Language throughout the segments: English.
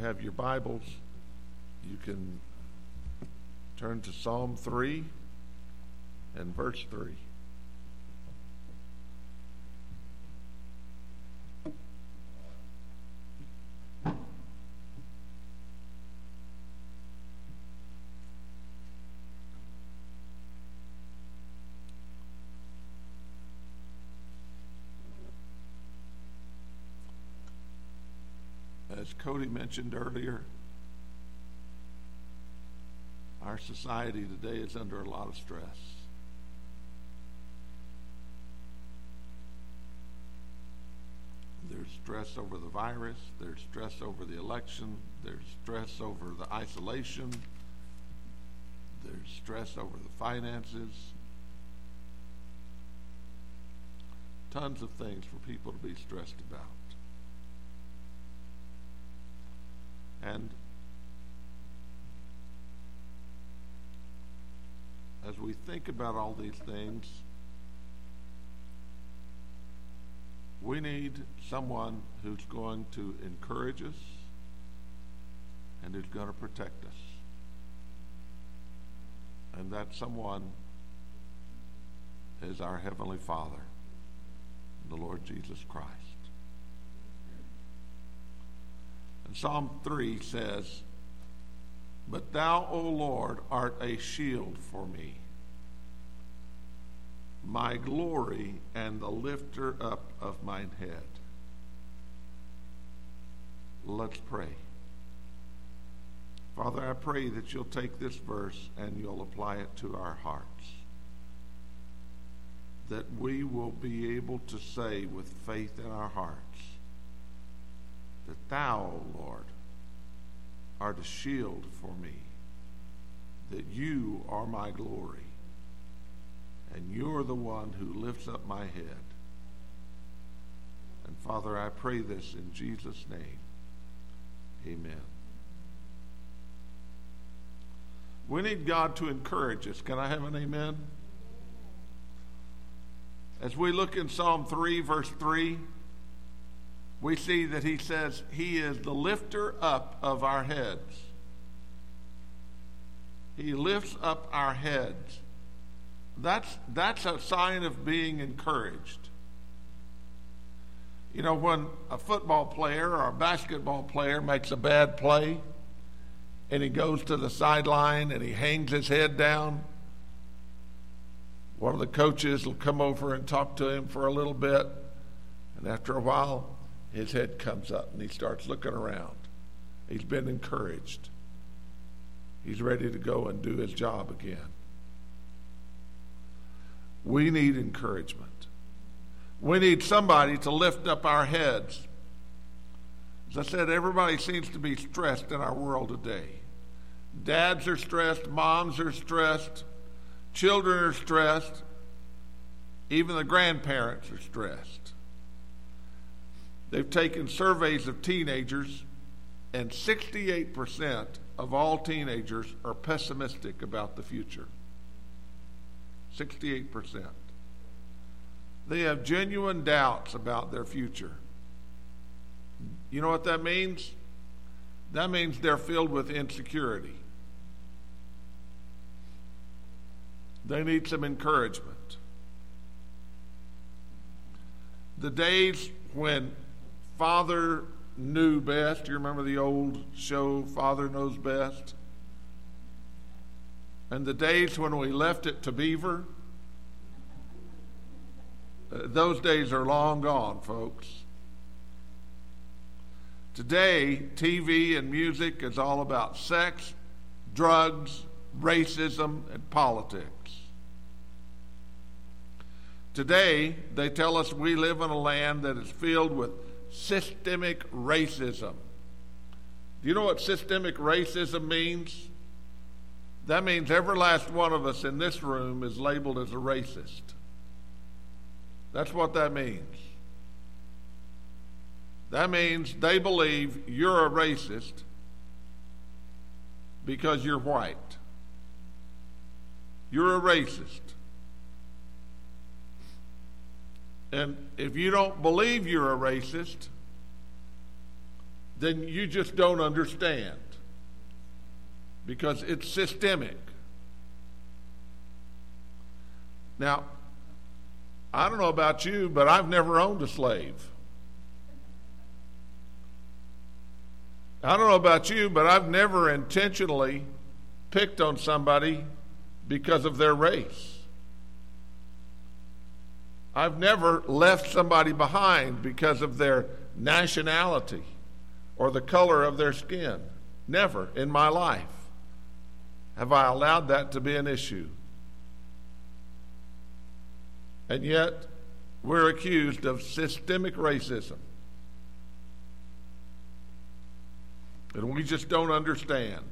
have your Bibles, you can turn to Psalm 3 and verse 3. As Cody mentioned earlier, our society today is under a lot of stress. There's stress over the virus, there's stress over the election, there's stress over the isolation, there's stress over the finances. Tons of things for people to be stressed about. And as we think about all these things, we need someone who's going to encourage us and who's going to protect us. And that someone is our Heavenly Father, the Lord Jesus Christ. And Psalm 3 says, "But thou, O Lord, art a shield for me, my glory and the lifter up of mine head." Let's pray. Father, I pray that you'll take this verse and you'll apply it to our hearts, that we will be able to say with faith in our hearts that thou, O Lord, art a shield for me, that you are my glory, and you're the one who lifts up my head. And Father, I pray this in Jesus' name. Amen. We need God to encourage us. Can I have an amen? As we look in Psalm 3, verse 3, we see that he says he is the lifter up of our heads. He lifts up our heads. That's a sign of being encouraged. You know, when a football player or a basketball player makes a bad play and he goes to the sideline and he hangs his head down, one of the coaches will come over and talk to him for a little bit, and after a while, his head comes up and he starts looking around. He's been encouraged. He's ready to go and do his job again. We need encouragement. We need somebody to lift up our heads. As I said, everybody seems to be stressed in our world today. Dads are stressed, moms are stressed, children are stressed, even the grandparents are stressed. They've taken surveys of teenagers, and 68% of all teenagers are pessimistic about the future. 68%. They have genuine doubts about their future. You know what that means? That means they're filled with insecurity. They need some encouragement. The days when Father knew best. You remember the old show, Father Knows Best? And the days when we left it to Beaver, those days are long gone, folks. Today, TV and music is all about sex, drugs, racism, and politics. Today, they tell us we live in a land that is filled with systemic racism. Do you know what systemic racism means? That means every last one of us in this room is labeled as a racist. That's what that means. That means they believe you're a racist because you're white. You're a racist. And if you don't believe you're a racist, then you just don't understand, because it's systemic. Now, I don't know about you, but I've never owned a slave. I don't know about you, but I've never intentionally picked on somebody because of their race. I've never left somebody behind because of their nationality or the color of their skin. Never in my life have I allowed that to be an issue. And yet, we're accused of systemic racism. And we just don't understand.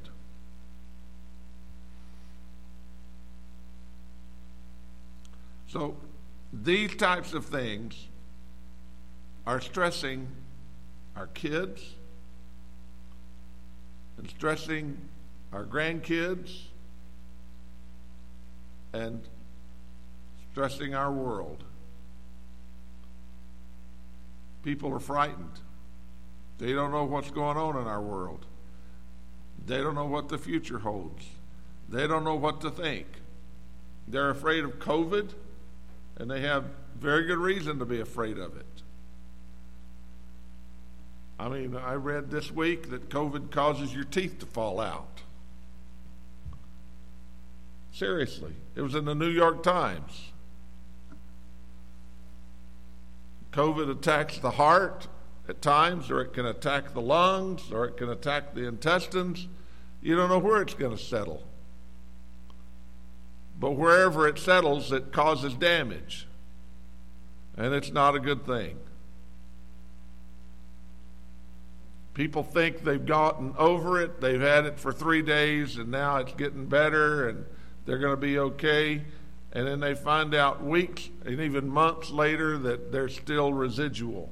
So, these types of things are stressing our kids and stressing our grandkids and stressing our world. People are frightened. They don't know what's going on in our world. They don't know what the future holds. They don't know what to think. They're afraid of COVID, and they have very good reason to be afraid of it. I mean, I read this week that COVID causes your teeth to fall out. Seriously. It was in the New York Times. COVID attacks the heart at times, or it can attack the lungs, or it can attack the intestines. You don't know where it's going to settle. But wherever it settles, it causes damage. And it's not a good thing. People think they've gotten over it. They've had it for 3 days, and now it's getting better, and they're going to be okay. And then they find out weeks and even months later that they're still residual.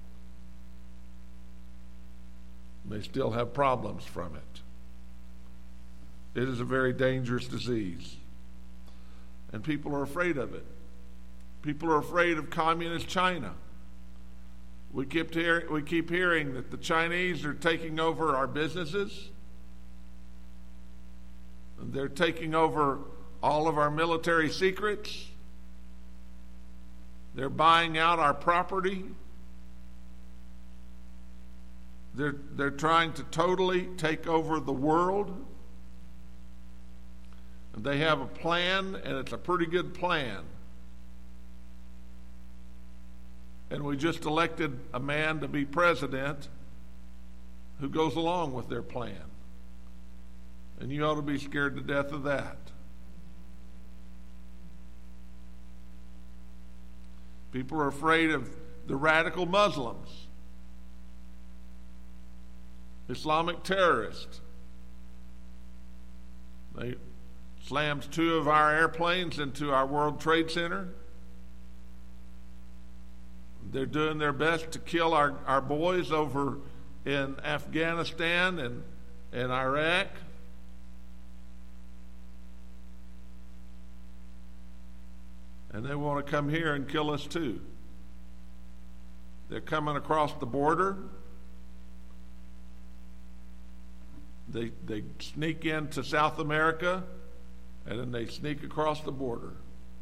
They still have problems from it. It is a very dangerous disease. And people are afraid of it. People are afraid of communist China. We keep hearing that the Chinese are taking over our businesses. They're taking over all of our military secrets. They're buying out our property. They're trying to totally take over the world. And they have a plan, and it's a pretty good plan. And we just elected a man to be president who goes along with their plan. And you ought to be scared to death of that. People are afraid of the radical Muslims, Islamic terrorists. They slammed 2 of our airplanes into our World Trade Center. They're doing their best to kill our boys over in Afghanistan and Iraq. And they want to come here and kill us too. They're coming across the border. They sneak into South America, and then they sneak across the border.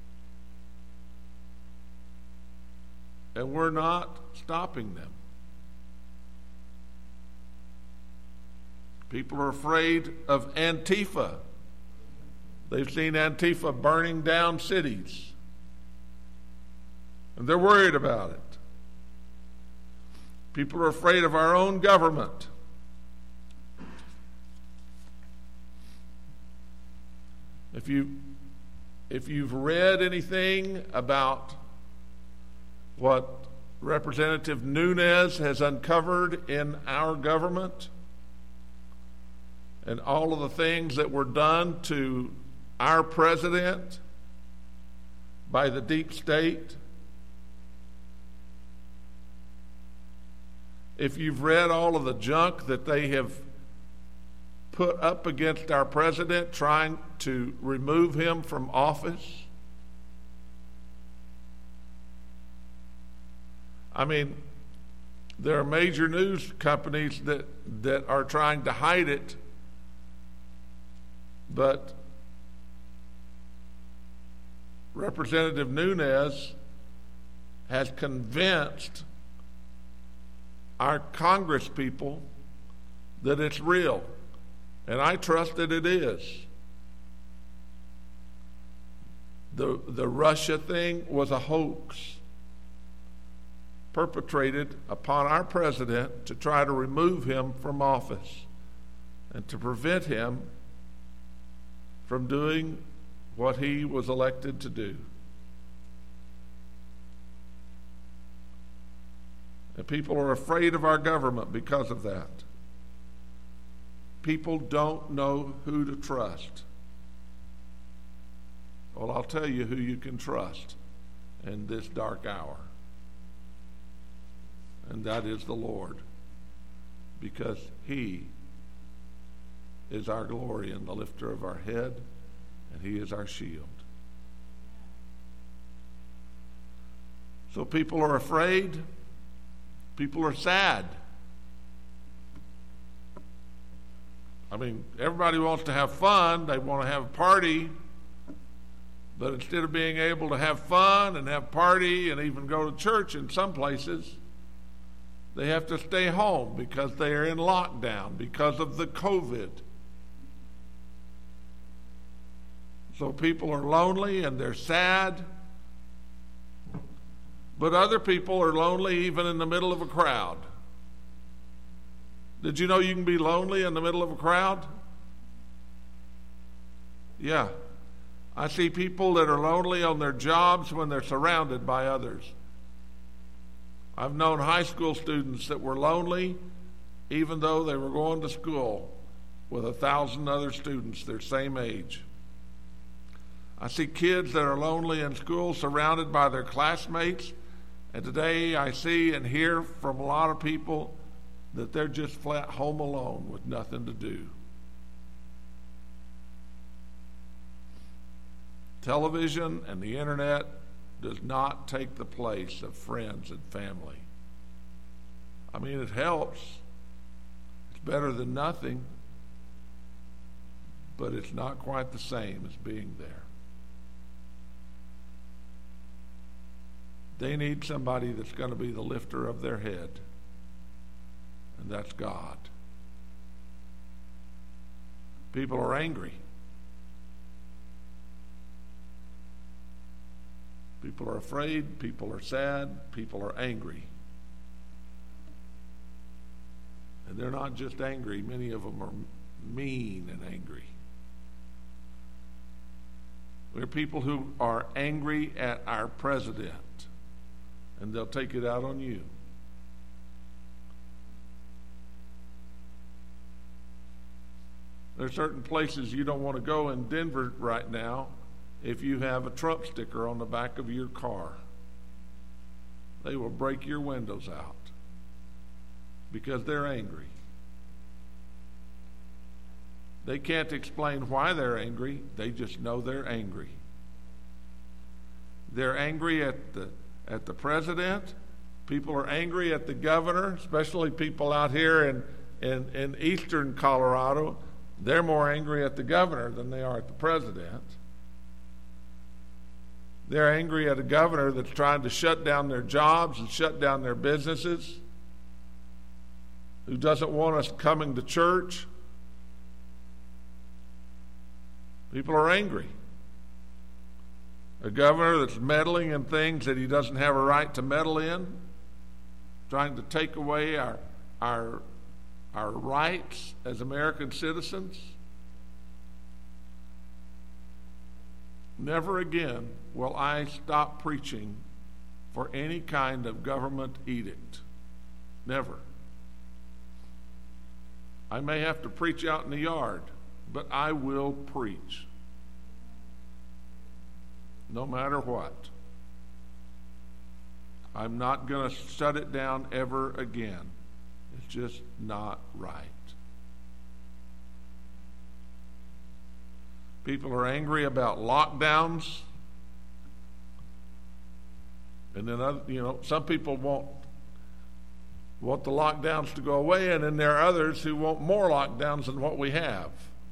And we're not stopping them. People are afraid of Antifa. They've seen Antifa burning down cities. And they're worried about it. People are afraid of our own government. If you've read anything about what Representative Nunes has uncovered in our government and all of the things that were done to our president by the deep state, if you've read all of the junk that they have put up against our president trying to remove him from office, I mean, There are major news companies that are trying to hide it, but Representative Nunes has convinced our Congress people that it's real, and I trust that it is. The Russia thing was a hoax perpetrated upon our president to try to remove him from office and to prevent him from doing what he was elected to do. And people are afraid of our government because of that. People don't know who to trust. Well, I'll tell you who you can trust in this dark hour. And that is the Lord. Because He is our glory and the lifter of our head, and He is our shield. So people are afraid. People are sad. I mean, everybody wants to have fun. They want to have a party. But instead of being able to have fun and have party and even go to church in some places, they have to stay home because they are in lockdown because of the COVID. So people are lonely and they're sad. But other people are lonely even in the middle of a crowd. Did you know you can be lonely in the middle of a crowd? Yeah. I see people that are lonely on their jobs when they're surrounded by others. I've known high school students that were lonely even though they were going to school with 1,000 other students their same age. I see kids that are lonely in school surrounded by their classmates. And today I see and hear from a lot of people that they're just flat home alone with nothing to do. Television and the internet does not take the place of friends and family. I mean, it helps. It's better than nothing. But it's not quite the same as being there. They need somebody that's going to be the lifter of their head. And that's God. People are angry. People are afraid. People are sad. People are angry. And they're not just angry. Many of them are mean and angry. There are people who are angry at our president. And they'll take it out on you. There are certain places you don't want to go in Denver right now if you have a Trump sticker on the back of your car. They will break your windows out because they're angry. They can't explain why they're angry. They just know they're angry. They're angry at the president. People are angry at the governor, especially people out here in eastern Colorado. They're more angry at the governor than they are at the president. They're angry at a governor that's trying to shut down their jobs and shut down their businesses, who doesn't want us coming to church. People are angry. A governor that's meddling in things that he doesn't have a right to meddle in, trying to take away our rights as American citizens. Never again will I stop preaching for any kind of government edict. Never. I may have to preach out in the yard, but I will preach. No matter what. I'm not going to shut it down ever again. It's just not right. People are angry about lockdowns. And then, some people won't want the lockdowns to go away, and then there are others who want more lockdowns than what we have.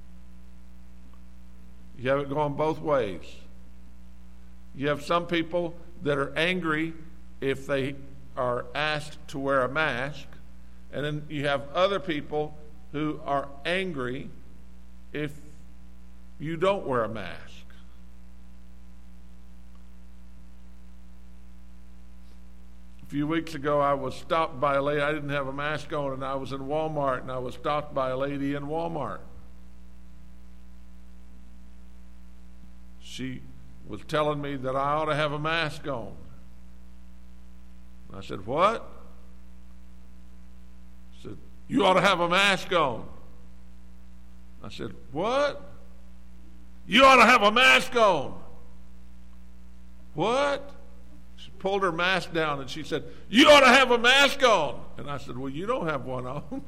You have it going both ways. You have some people that are angry if they are asked to wear a mask, and then you have other people who are angry if you don't wear a mask. A few weeks ago, I was stopped by a lady. I didn't have a mask on, and I was in Walmart, and I was stopped by a lady in Walmart. She was telling me that I ought to have a mask on. I said, "What?" She said, "You ought to have a mask on." I said, "What?" "You ought to have a mask on." "What?" She pulled her mask down and she said, "You ought to have a mask on." And I said, "Well, you don't have one on."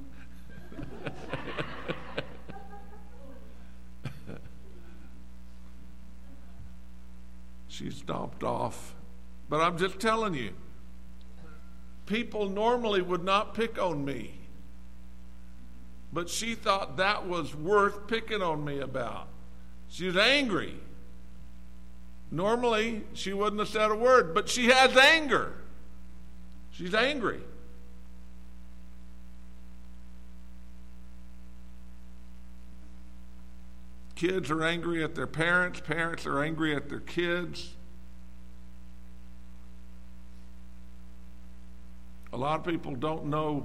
She stomped off. But I'm just telling you, people normally would not pick on me. But she thought that was worth picking on me about. She was angry. Normally, she wouldn't have said a word, but she has anger. She's angry. Kids are angry at their parents. Parents are angry at their kids. A lot of people don't know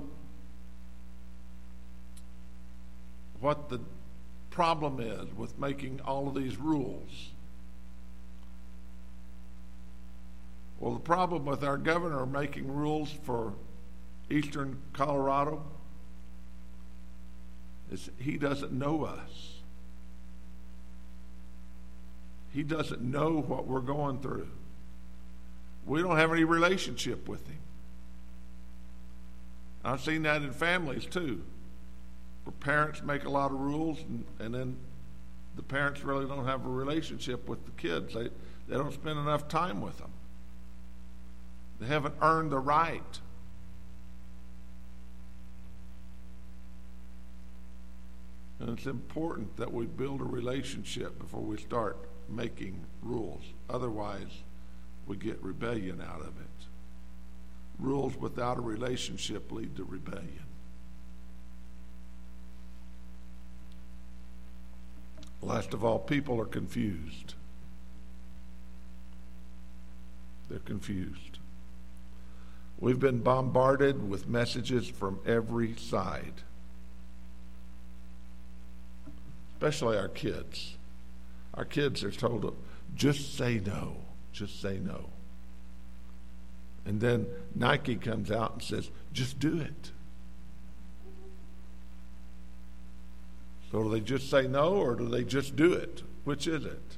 what the problem is with making all of these rules. Well, the problem with our governor making rules for eastern Colorado is he doesn't know us. He doesn't know what we're going through. We don't have any relationship with him. I've seen that in families too, where parents make a lot of rules and then the parents really don't have a relationship with the kids. They don't spend enough time with them. They haven't earned the right. And it's important that we build a relationship before we start making rules. Otherwise, we get rebellion out of it. Rules without a relationship lead to rebellion. Last of all, people are confused. They're confused. We've been bombarded with messages from every side, especially our kids. Our kids are told to just say no, just say no. And then Nike comes out and says, just do it. So do they just say no or do they just do it? Which is it?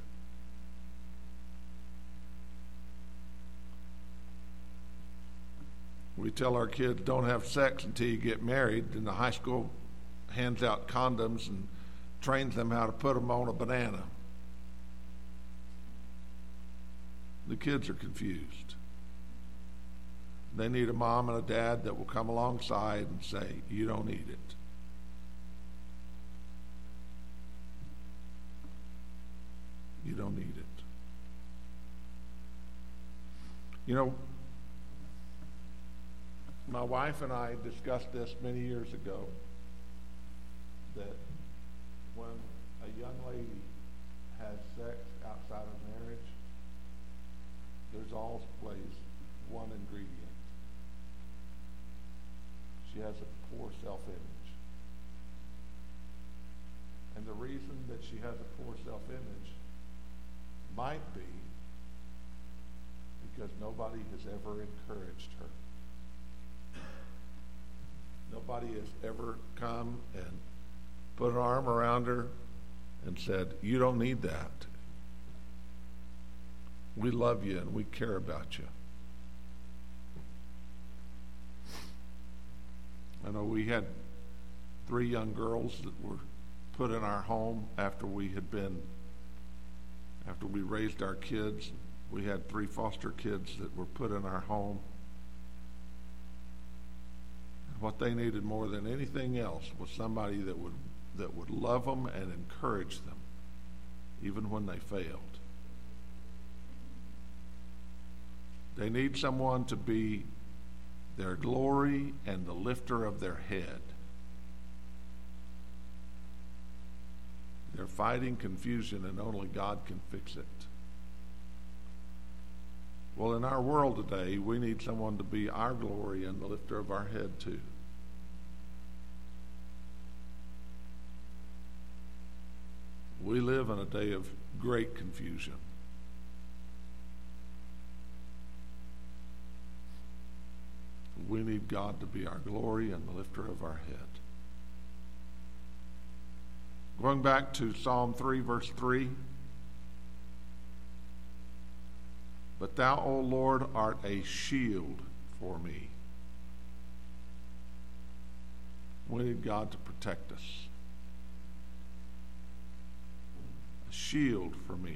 We tell our kids don't have sex until you get married, and the high school hands out condoms and trains them how to put them on a banana. The kids are confused. They need a mom and a dad that will come alongside and say, you don't need it. You don't need it. You know, my wife and I discussed this many years ago, that when a young lady has sex outside of marriage, there's always one ingredient. She has a poor self-image. And the reason that she has a poor self-image might be because nobody has ever encouraged her. Nobody has ever come and put an arm around her and said, you don't need that. We love you and we care about you. I know we had 3 young girls that were put in our home after we raised our kids. We had 3 foster kids that were put in our home. What they needed more than anything else was somebody that would love them and encourage them, even when they failed. They need someone to be their glory and the lifter of their head. They're fighting confusion, and only God can fix it. Well, in our world today, we need someone to be our glory and the lifter of our head too. We live in a day of great confusion. We need God to be our glory and the lifter of our head. Going back to Psalm 3, verse 3. But thou, O Lord, art a shield for me. We need God to protect us. A shield for me.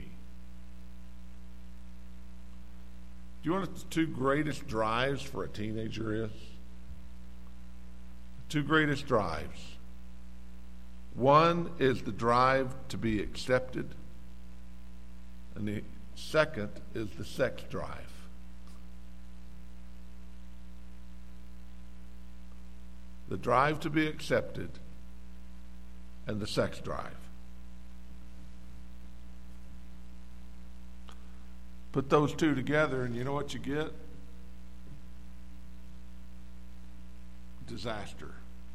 Do you know what the two greatest drives for a teenager is? The two greatest drives. One is the drive to be accepted, and the second is the sex drive. The drive to be accepted and the sex drive. Put those two together, and you know what you get? Disaster.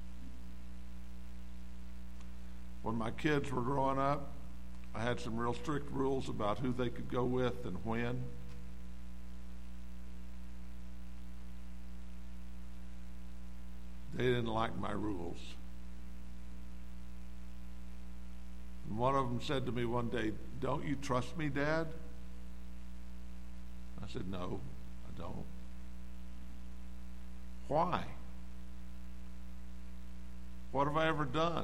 When my kids were growing up, I had some real strict rules about who they could go with and when. They didn't like my rules. And one of them said to me one day, "Don't you trust me, Dad?" I said, "No, I don't." "Why? What have I ever done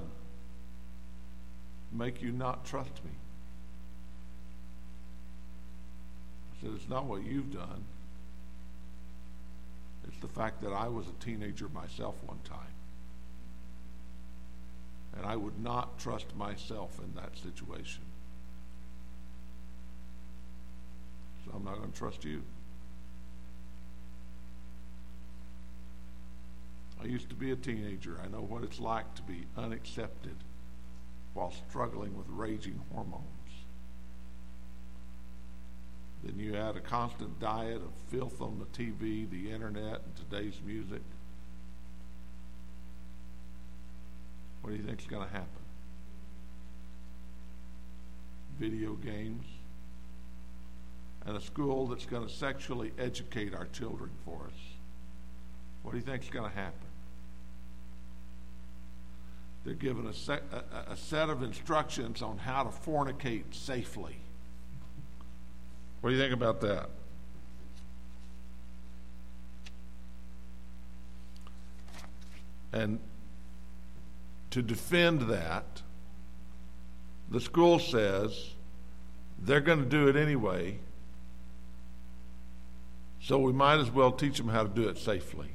to make you not trust me?" I said, "It's not what you've done. It's the fact that I was a teenager myself one time. And I would not trust myself in that situation. So I'm not going to trust you." I used to be a teenager. I know what it's like to be unaccepted while struggling with raging hormones. Then you add a constant diet of filth on the TV, the internet, and today's music. What do you think is going to happen? Video games. And a school that's going to sexually educate our children for us. What do you think is going to happen? They're given a set of instructions on how to fornicate safely. What do you think about that? And to defend that, the school says they're going to do it anyway, so we might as well teach them how to do it safely.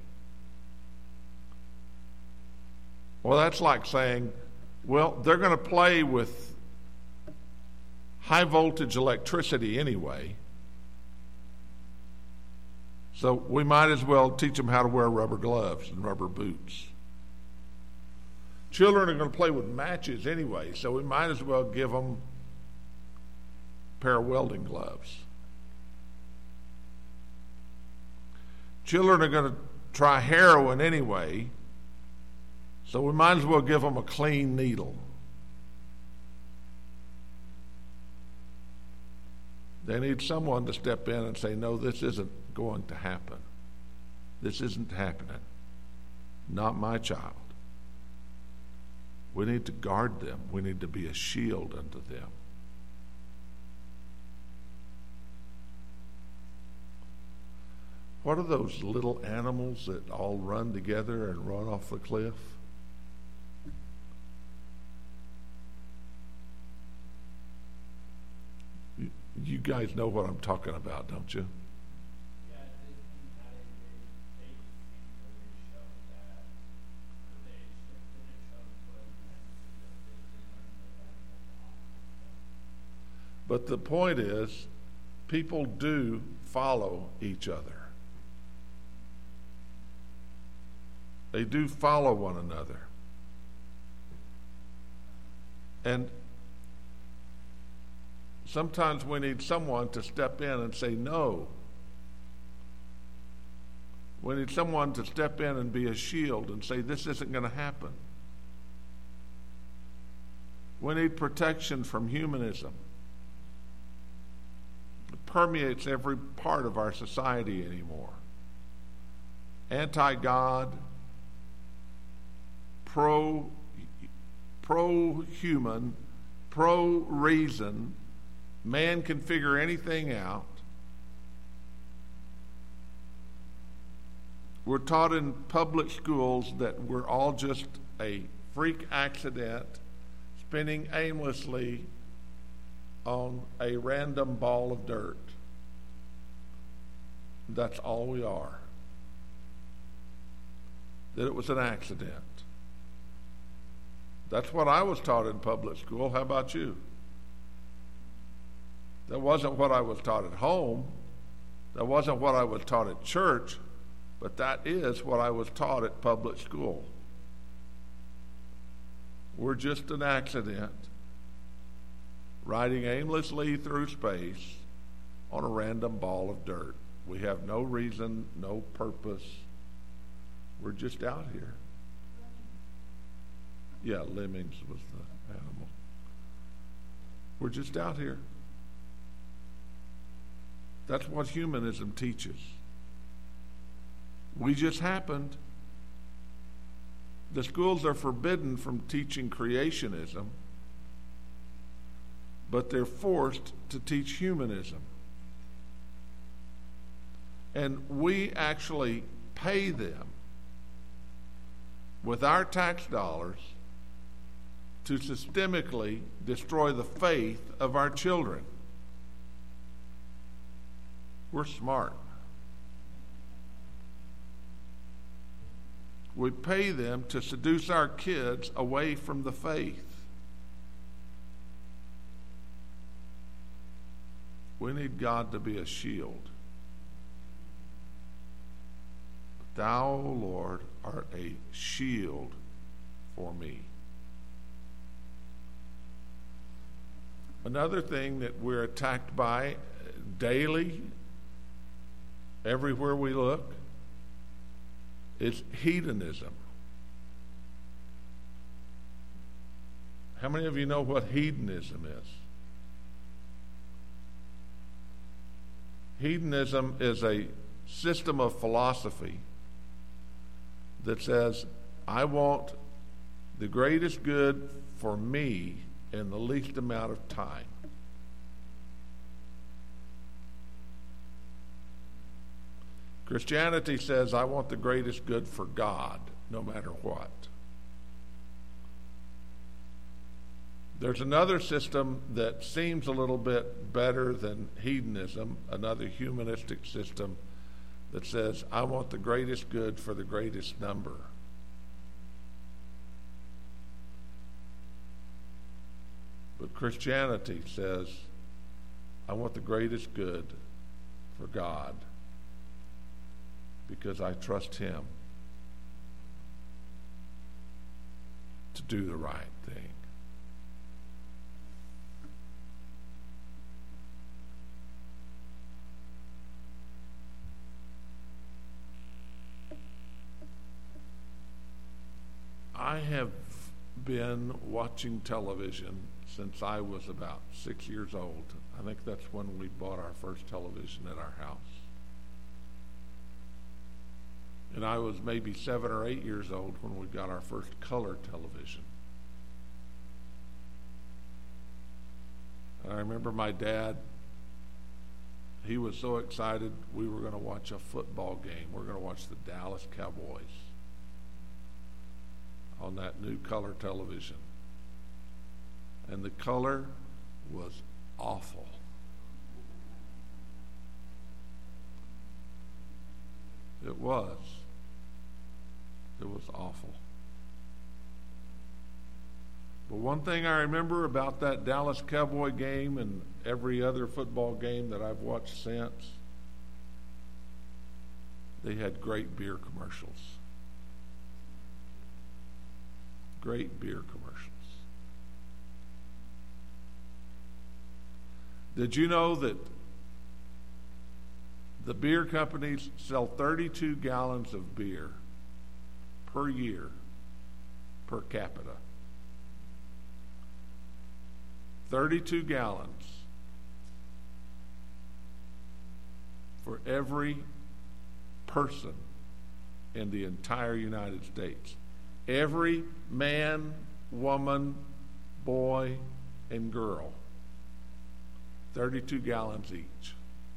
Well, that's like saying, well, they're going to play with high voltage electricity anyway, so we might as well teach them how to wear rubber gloves and rubber boots. Children are going to play with matches anyway, so we might as well give them a pair of welding gloves. Children are going to try heroin anyway, so we might as well give them a clean needle. They need someone to step in and say, no, this isn't going to happen. This isn't happening. Not my child. We need to guard them. We need to be a shield unto them. What are those little animals that all run together and run off the cliff? You guys know what I'm talking about, don't you? Yeah, Disney had a very fake thing where they showed that But the point is, people do follow each other. They do follow one another. And sometimes we need someone to step in and say no. We need someone to step in and be a shield and say, this isn't going to happen. We need protection from humanism. It permeates every part of our society anymore. Anti-God, pro-human, pro-reason. Man can figure anything out. We're taught in public schools that we're all just a freak accident spinning aimlessly on a random ball of dirt. That's all we are. That it was an accident. That's what I was taught in public school. How about you? That wasn't what I was taught at home. That wasn't what I was taught at church. But that is what I was taught at public school. We're just an accident riding aimlessly through space on a random ball of dirt. We have no reason, no purpose. We're just out here. Yeah, lemmings was the animal. We're just out here. That's what humanism teaches. We just happened. The schools are forbidden from teaching creationism, but they're forced to teach humanism. And we actually pay them with our tax dollars to systemically destroy the faith of our children. We're smart. We pay them to seduce our kids away from the faith. We need God to be a shield. Thou, Lord, art a shield for me. Another thing that we're attacked by daily, everywhere we look, is hedonism. How many of you know what hedonism is? Hedonism is a system of philosophy that says, I want the greatest good for me in the least amount of time. Christianity says, I want the greatest good for God, no matter what. There's another system that seems a little bit better than hedonism, another humanistic system that says, I want the greatest good for the greatest number. But Christianity says, I want the greatest good for God because I trust Him to do the right thing. I have been watching television since I was about 6 years old. I think that's when we bought our first television at our house. And I was maybe 7 or 8 years old when we got our first color television. And I remember my dad, he was so excited we were going to watch a football game. We were going to watch the Dallas Cowboys on that new color television. And the color was awful. It was. It was awful. But one thing I remember about that Dallas Cowboy game, and every other football game that I've watched since, they had great beer commercials. Great beer commercials. Did you know that the beer companies sell 32 gallons of beer per year per capita? 32 gallons for every person in the entire United States. Every man, woman, boy, and girl. 32 gallons each.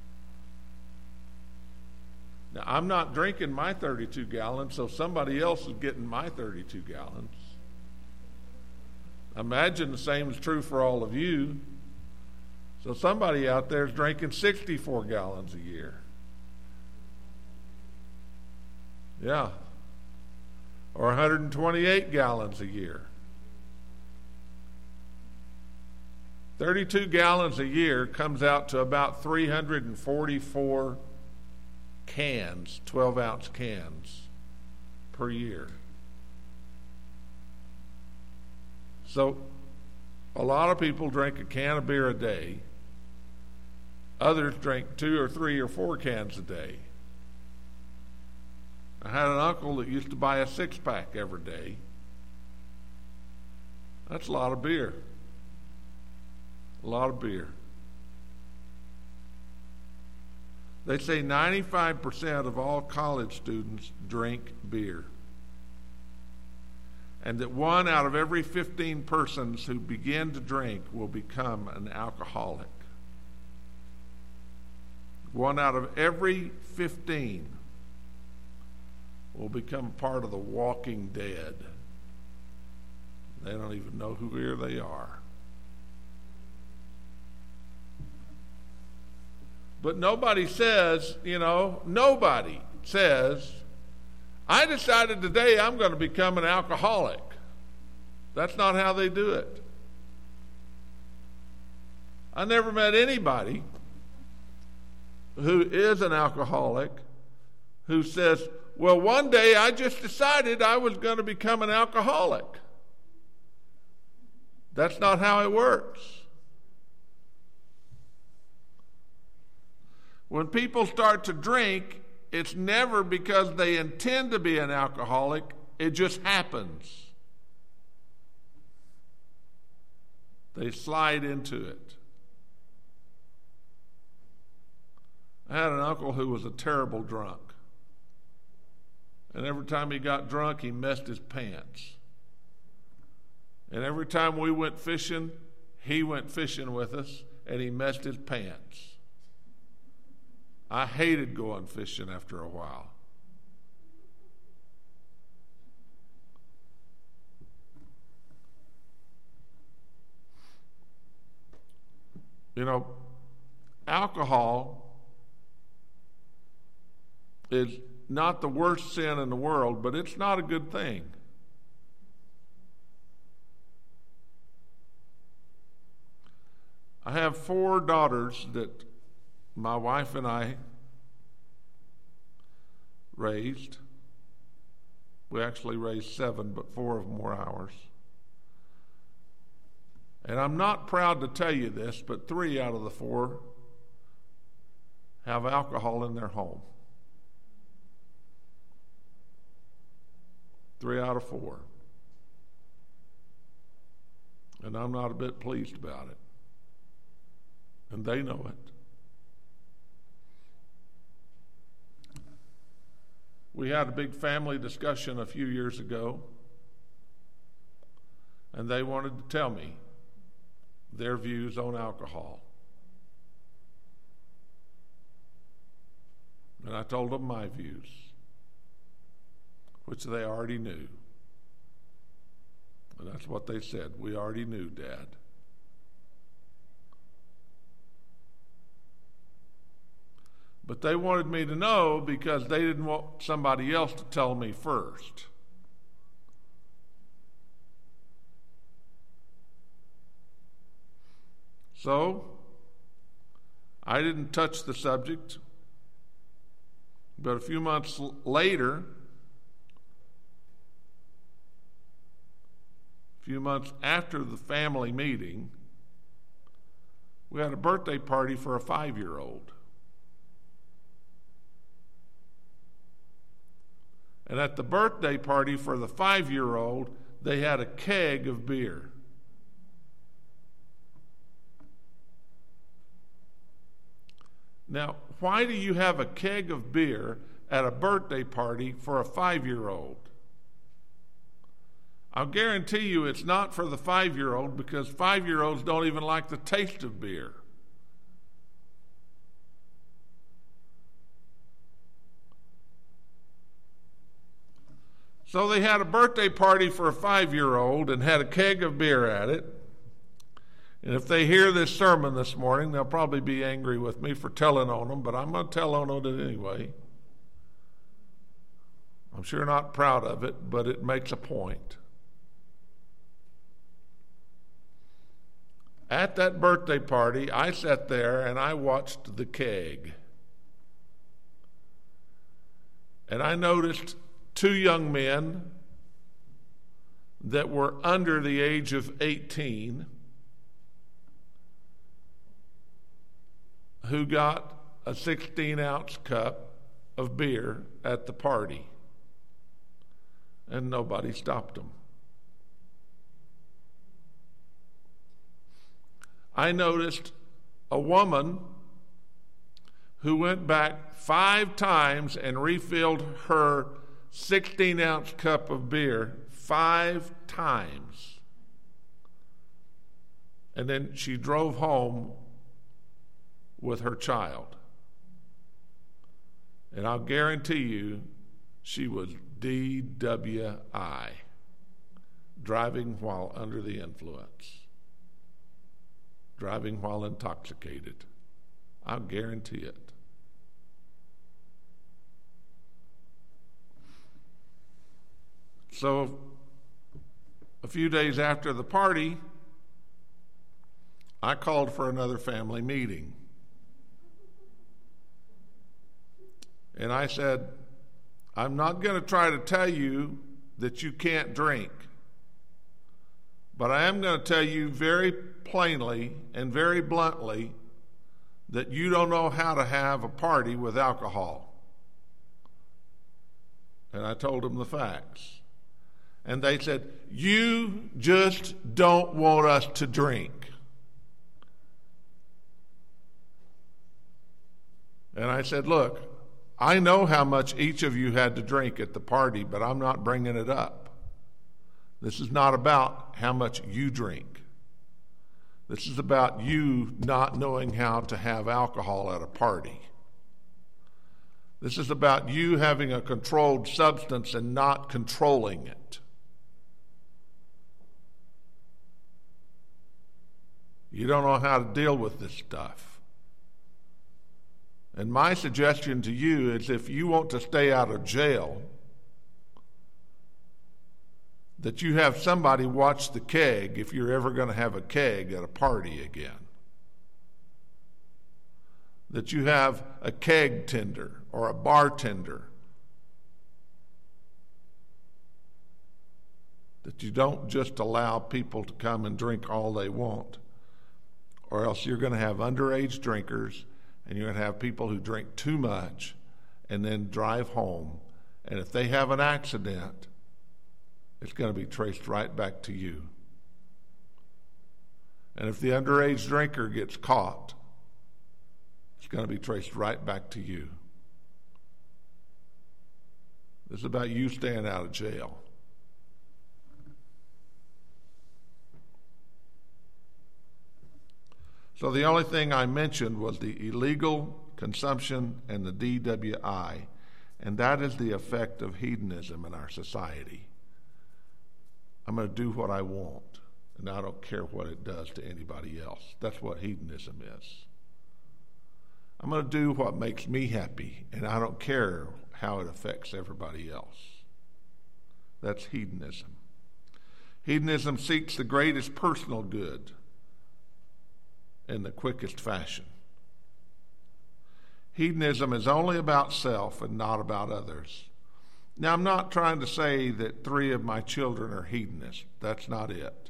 Now, I'm not drinking my 32 gallons, so somebody else is getting my 32 gallons. Imagine the same is true for all of you. So somebody out there is drinking 64 gallons a year. Yeah. Or 128 gallons a year. 32 gallons a year comes out to about 344 cans, 12-ounce cans per year. So a lot of people drink a can of beer a day. Others drink 2 or 3 or 4 cans a day. I had an uncle that used to buy a 6-pack every day. That's a lot of beer. A lot of beer. They say 95% of all college students drink beer. And that 1 out of every 15 persons who begin to drink will become an alcoholic. 1 out of every 15 will become part of the walking dead. They don't even know who here they are. But nobody says, nobody says, I decided today I'm going to become an alcoholic. That's not how they do it. I never met anybody who is an alcoholic who says, well, one day I just decided I was going to become an alcoholic. That's not how it works. When people start to drink, it's never because they intend to be an alcoholic. It just happens. They slide into it. I had an uncle who was a terrible drunk. And every time he got drunk, he messed his pants. And every time we went fishing, he went fishing with us, and he messed his pants. I hated going fishing after a while. Alcohol is not the worst sin in the world, but it's not a good thing. I have 4 daughters that my wife and I raised. We actually raised 7, but 4 of them were ours. And I'm not proud to tell you this, but 3 out of the 4 have alcohol in their home. 3 out of 4. And I'm not a bit pleased about it. And they know it. We had a big family discussion a few years ago, and they wanted to tell me their views on alcohol. And I told them my views, which they already knew. And that's what they said. We already knew, Dad. But they wanted me to know because they didn't want somebody else to tell me first. So, I didn't touch the subject. But a few months later, a few months after the family meeting, we had a birthday party for a 5-year-old. And at the birthday party for the 5-year-old, they had a keg of beer. Now, why do you have a keg of beer at a birthday party for a 5-year-old? I'll guarantee you it's not for the 5-year-old, because 5-year-olds don't even like the taste of beer. So they had a birthday party for a 5-year-old and had a keg of beer at it. And if they hear this sermon this morning, they'll probably be angry with me for telling on them, but I'm going to tell on it anyway. I'm sure not proud of it, but it makes a point. At that birthday party, I sat there and I watched the keg. And I noticed 2 young men that were under the age of 18 who got a 16-ounce cup of beer at the party, and nobody stopped them. I noticed a woman who went back 5 times and refilled her 16-ounce cup of beer 5 times. And then she drove home with her child. And I'll guarantee you she was DWI, driving while under the influence, driving while intoxicated. I'll guarantee it. So a few days after the party, I called for another family meeting. And I said, I'm not going to try to tell you that you can't drink, but I am going to tell you very plainly and very bluntly that you don't know how to have a party with alcohol. And I told them the facts. And they said, you just don't want us to drink. And I said, look, I know how much each of you had to drink at the party, but I'm not bringing it up. This is not about how much you drink. This is about you not knowing how to have alcohol at a party. This is about you having a controlled substance and not controlling it. You don't know how to deal with this stuff. And my suggestion to you is, if you want to stay out of jail, that you have somebody watch the keg if you're ever going to have a keg at a party again. That you have a keg tender or a bartender. That you don't just allow people to come and drink all they want, or else you're going to have underage drinkers. And you're going to have people who drink too much and then drive home. And if they have an accident, it's going to be traced right back to you. And if the underage drinker gets caught, it's going to be traced right back to you. This is about you staying out of jail. So the only thing I mentioned was the illegal consumption and the DWI, and that is the effect of hedonism in our society. I'm going to do what I want, and I don't care what it does to anybody else. That's what hedonism is. I'm going to do what makes me happy, and I don't care how it affects everybody else. That's hedonism. Hedonism seeks the greatest personal good in the quickest fashion. Hedonism is only about self and not about others. Now, I'm not trying to say that 3 of my children are hedonists. That's not it.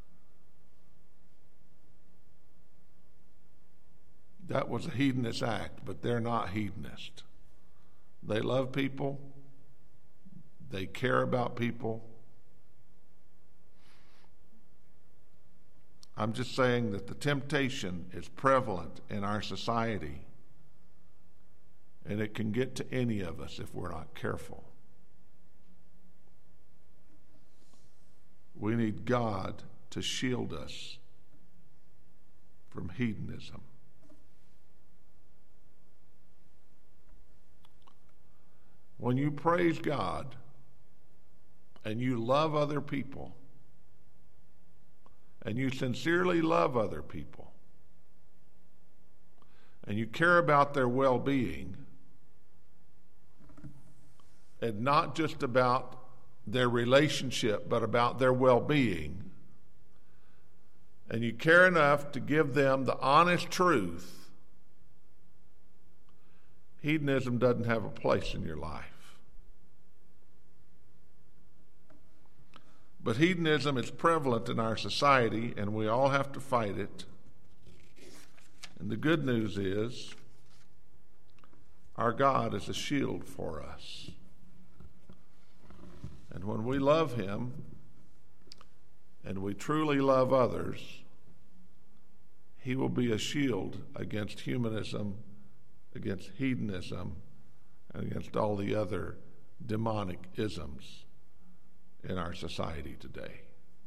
That was a hedonist act, but they're not hedonists. They love people. They care about people. I'm just saying that the temptation is prevalent in our society, and it can get to any of us if we're not careful. We need God to shield us from hedonism. When you praise God and you love other people, and you sincerely love other people, and you care about their well-being, and not just about their relationship, but about their well-being, and you care enough to give them the honest truth, hedonism doesn't have a place in your life. But hedonism is prevalent in our society, and we all have to fight it. And the good news is, our God is a shield for us. And when we love Him, and we truly love others, He will be a shield against humanism, against hedonism, and against all the other demonic isms in our society today.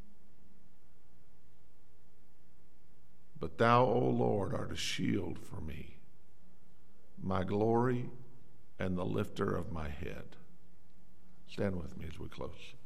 But thou, O Lord, art a shield for me, my glory and the lifter of my head. Stand with me as we close.